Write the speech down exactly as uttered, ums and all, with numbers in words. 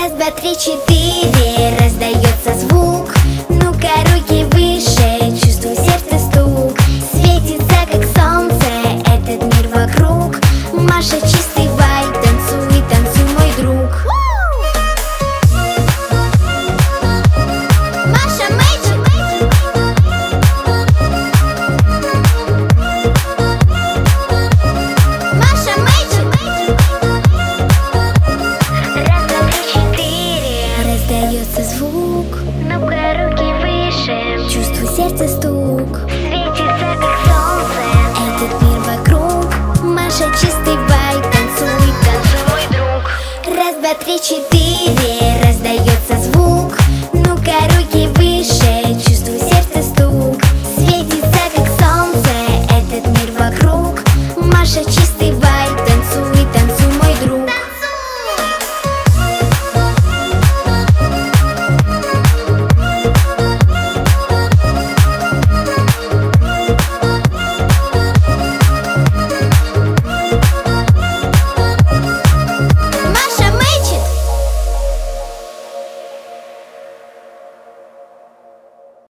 Раз, два, три, четыре, раздается звук. Ну-ка, руки выше, чувствуй сердце стук. Светится, как солнце, этот мир вокруг. Маша, чистый вайб, танцуй, танцуй, мой друг. Маша Мэйджик. Маша Мэйджик. Раз, два, три, четыре, раздается звук. Ну-ка, руки выше, чувствуй сердце стук. Светится, как солнце, этот мир вокруг. Маша, чистый вайб, танцуй, танцуй, мой друг. Раз, два, три, четыре.